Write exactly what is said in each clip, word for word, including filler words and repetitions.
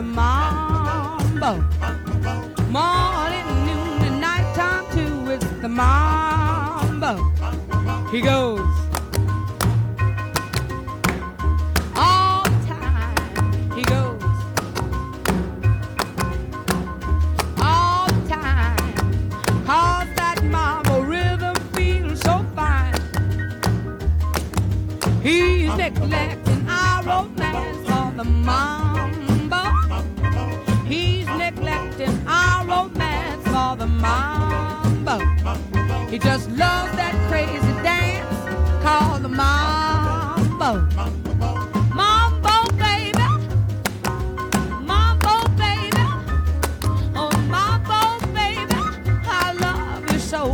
the mambo. Morning, noon, and nighttime too, it's the mambo. He goes all the time. He goes all the time. 'Cause that mambo rhythm feels so fine. He's neglecting our romance for the mambo. He's neglecting our romance for the mambo. He just loves that crazy dance called the mambo. Mambo, baby. Mambo, baby. Oh, mambo, baby. I love you so.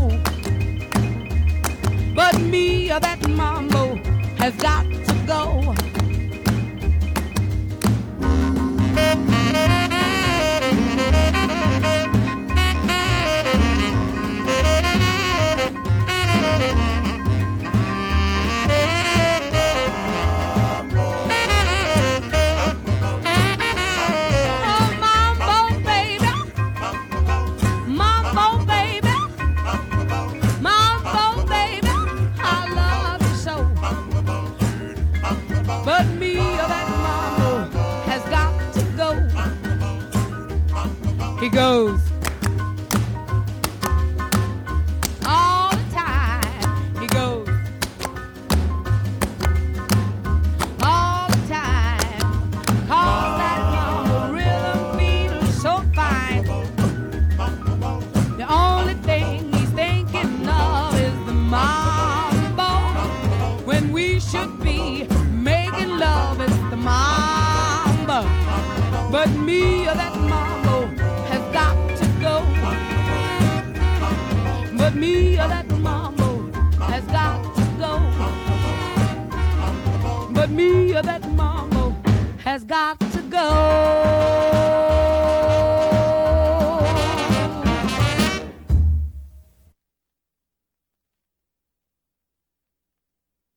But me, that mambo has got to go. But me, that mambo has got to go. He goes all the time. He goes all the time. 'Cause that mambo rhythm feels so fine. The only thing he's thinking of is the mambo. When we should be making love, it's the mambo. But me, that mambo has got to go. But me, that mambo has got to go. But me, that mambo has got to go.